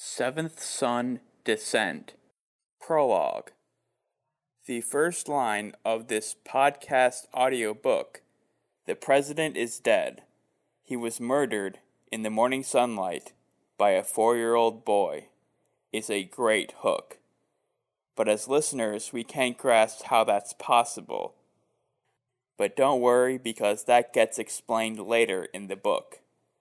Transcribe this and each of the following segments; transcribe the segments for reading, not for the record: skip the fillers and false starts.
Seventh Son Descent. Prologue. The first line of this podcast audiobook, "The President is dead. He was murdered in the morning sunlight by a 4-year-old boy," is a great hook. But as listeners, we can't grasp how that's possible. But don't worry, because that gets explained later in the book.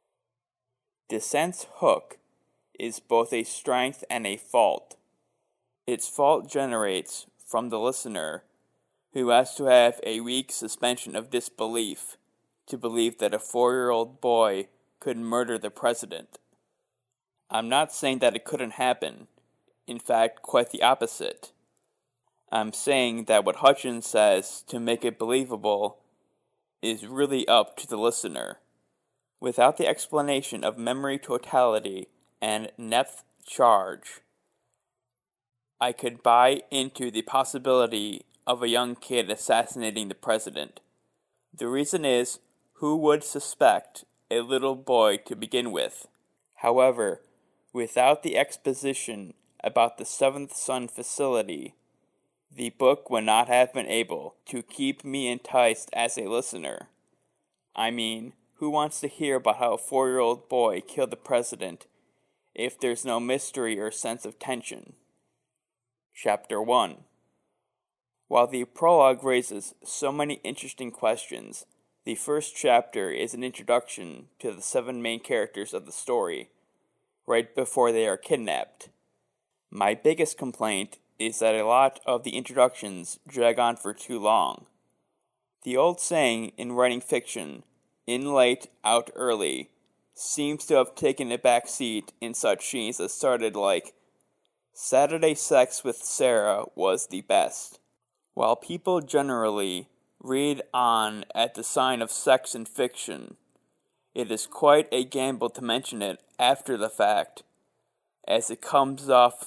Descent's hook is both a strength and a fault. Its fault generates from the listener, who has to have a weak suspension of disbelief to believe that a 4-year-old boy could murder the president. I'm not saying that it couldn't happen. In fact, quite the opposite. I'm saying that what Hutchins says to make it believable is really up to the listener. Without the explanation of memory totality and neph charge, I could buy into the possibility of a young kid assassinating the president. The reason is, who would suspect a little boy to begin with? However, without the exposition about the Seventh Son facility, the book would not have been able to keep me enticed as a listener. I mean, who wants to hear about how a 4-year-old boy killed the president if there's no mystery or sense of tension? Chapter 1. While the prologue raises so many interesting questions, the first chapter is an introduction to the 7 main characters of the story, right before they are kidnapped. My biggest complaint is that a lot of the introductions drag on for too long. The old saying in writing fiction, "in late, out early," seems to have taken a back seat in such scenes that started like, "Saturday sex with Sarah was the best." While people generally read on at the sign of sex in fiction, it is quite a gamble to mention it after the fact, as it comes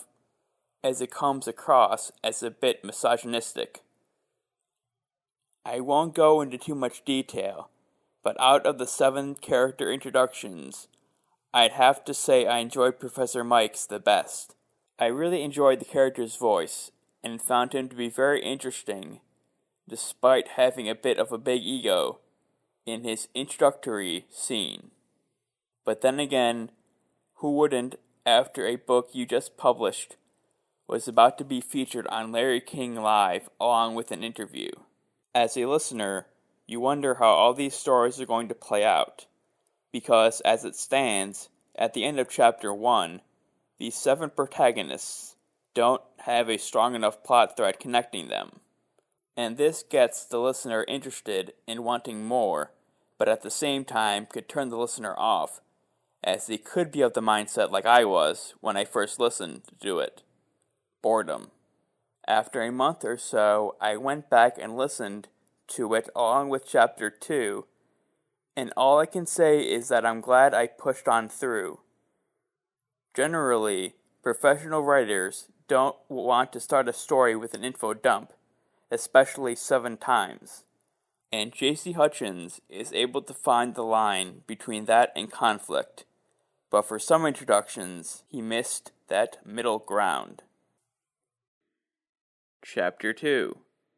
across as a bit misogynistic. I won't go into too much detail, but out of the 7 character introductions, I'd have to say I enjoyed Professor Mike's the best. I really enjoyed the character's voice, and found him to be very interesting, despite having a bit of a big ego in his introductory scene. But then again, who wouldn't after a book you just published was about to be featured on Larry King Live along with an interview? As a listener, you wonder how all these stories are going to play out, because as it stands, at the end of Chapter 1, these 7 protagonists don't have a strong enough plot thread connecting them. And this gets the listener interested in wanting more, but at the same time could turn the listener off, as they could be of the mindset like I was when I first listened to it. Boredom. After a month or so, I went back and listened to it along with Chapter 2, and all I can say is that I'm glad I pushed on through. Generally, professional writers don't want to start a story with an info dump, especially 7 times, and J.C. Hutchins is able to find the line between that and conflict, but for some introductions, he missed that middle ground. Chapter 2.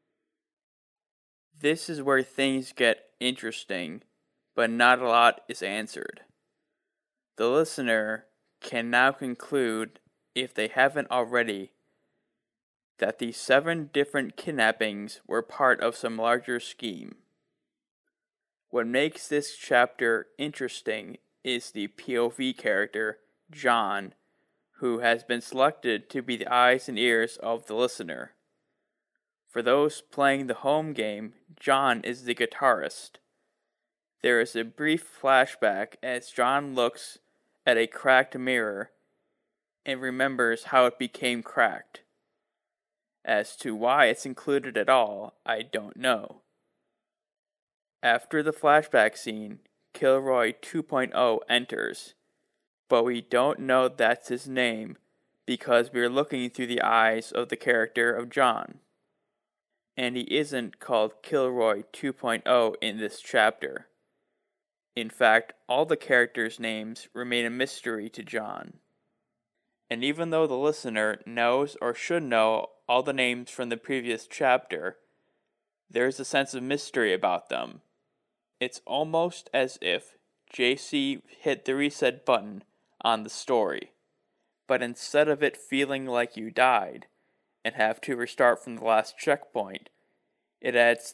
This is where things get interesting, but not a lot is answered. The listener can now conclude, if they haven't already, that the 7 different kidnappings were part of some larger scheme. What makes this chapter interesting is the POV character, John, who has been selected to be the eyes and ears of the listener. For those playing the home game, John is the guitarist. There is a brief flashback as John looks at a cracked mirror and remembers how it became cracked. As to why it's included at all, I don't know. After the flashback scene, Kilroy 2.0 enters, but we don't know that's his name because we're looking through the eyes of the character of John. And he isn't called Kilroy 2.0 in this chapter. In fact, all the characters' names remain a mystery to John. And even though the listener knows or should know all the names from the previous chapter, there's a sense of mystery about them. It's almost as if JC hit the reset button on the story, but instead of it feeling like you died and have to restart from the last checkpoint, it adds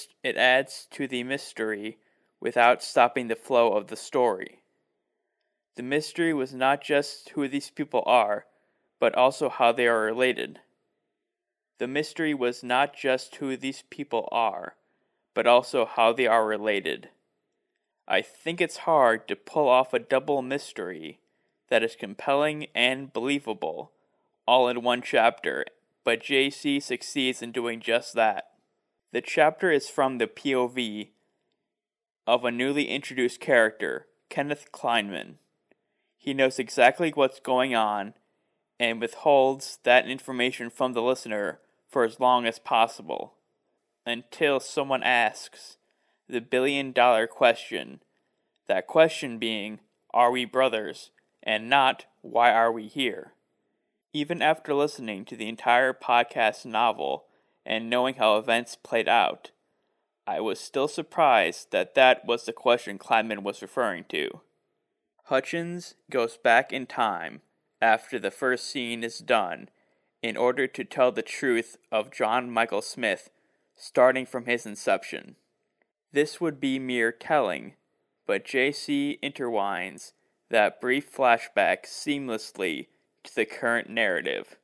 to the mystery without stopping the flow of the story. The mystery was not just who these people are, but also how they are related. The mystery was not just who these people are, but also how they are related. I think it's hard to pull off a double mystery that is compelling and believable all in one chapter, but JC succeeds in doing just that. The chapter is from the POV of a newly introduced character, Kenneth Kleinman. He knows exactly what's going on and withholds that information from the listener for as long as possible, until someone asks the billion-dollar question, that question being, are we brothers, and not, why are we here? Even after listening to the entire podcast novel and knowing how events played out, I was still surprised that that was the question Kleinman was referring to. Hutchins goes back in time after the first scene is done in order to tell the truth of John Michael Smith starting from his inception. This would be mere telling, but JC intertwines that brief flashback seamlessly to the current narrative.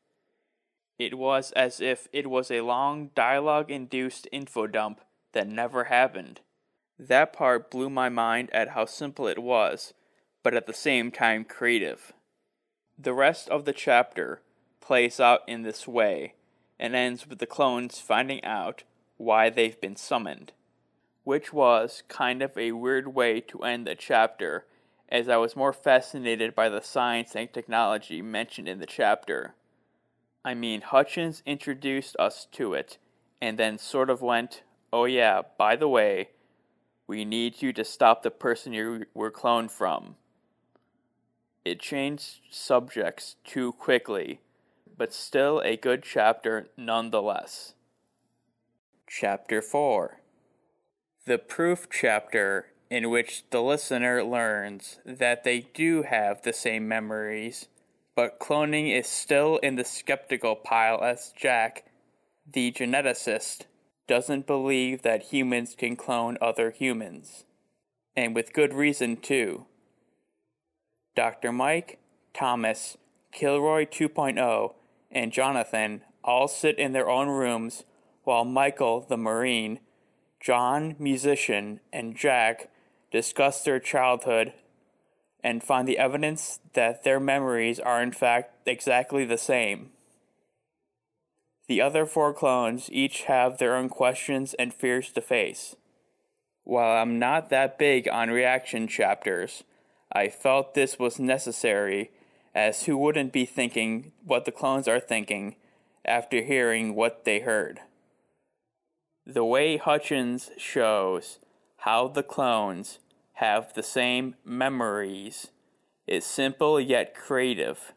It was as if it was a long dialogue-induced info dump that never happened. That part blew my mind at how simple it was, but at the same time creative. The rest of the chapter plays out in this way, and ends with the clones finding out why they've been summoned, which was kind of a weird way to end the chapter, as I was more fascinated by the science and technology mentioned in the chapter. I mean, Hutchins introduced us to it, and then sort of went, oh yeah, by the way, we need you to stop the person you were cloned from. It changed subjects too quickly, but still a good chapter nonetheless. Chapter 4. The proof chapter, in which the listener learns that they do have the same memories, but cloning is still in the skeptical pile as Jack, the geneticist, doesn't believe that humans can clone other humans. And with good reason, too. Dr. Mike, Thomas, Kilroy 2.0, and Jonathan all sit in their own rooms while Michael, the Marine, John, musician, and Jack discuss their childhood and find the evidence that their memories are in fact exactly the same. The other 4 clones each have their own questions and fears to face. While I'm not that big on reaction chapters, I felt this was necessary, as who wouldn't be thinking what the clones are thinking after hearing what they heard. The way Hutchins shows how the clones have the same memories is simple yet creative,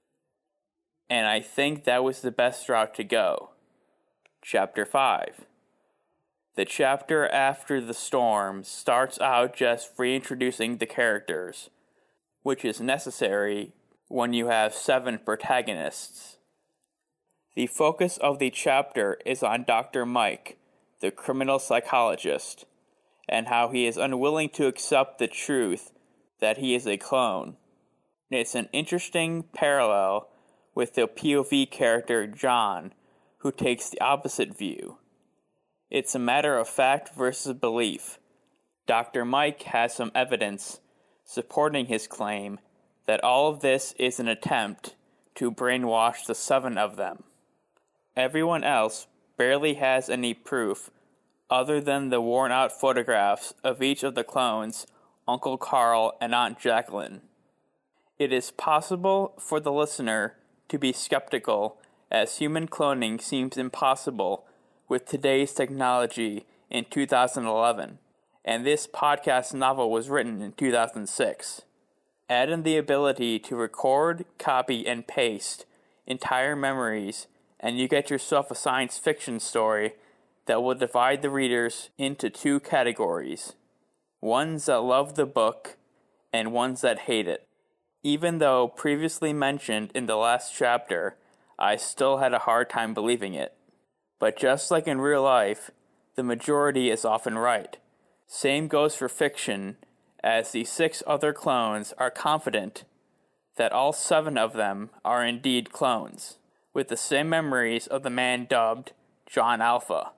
and I think that was the best route to go. Chapter 5. The chapter after the storm starts out just reintroducing the characters, which is necessary when you have 7 protagonists. The focus of the chapter is on Dr. Mike, the criminal psychologist, and how he is unwilling to accept the truth that he is a clone. It's an interesting parallel with the POV character John, who takes the opposite view. It's a matter of fact versus belief. Dr. Mike has some evidence supporting his claim that all of this is an attempt to brainwash the 7 of them. Everyone else barely has any proof other than the worn-out photographs of each of the clones, Uncle Carl and Aunt Jacqueline. It is possible for the listener to be skeptical, as human cloning seems impossible with today's technology in 2011, and this podcast novel was written in 2006. Add in the ability to record, copy, and paste entire memories, and you get yourself a science fiction story that will divide the readers into two categories: ones that love the book and ones that hate it. Even though previously mentioned in the last chapter, I still had a hard time believing it. But just like in real life, the majority is often right. Same goes for fiction, as the 6 other clones are confident that all 7 of them are indeed clones, with the same memories of the man dubbed John Alpha.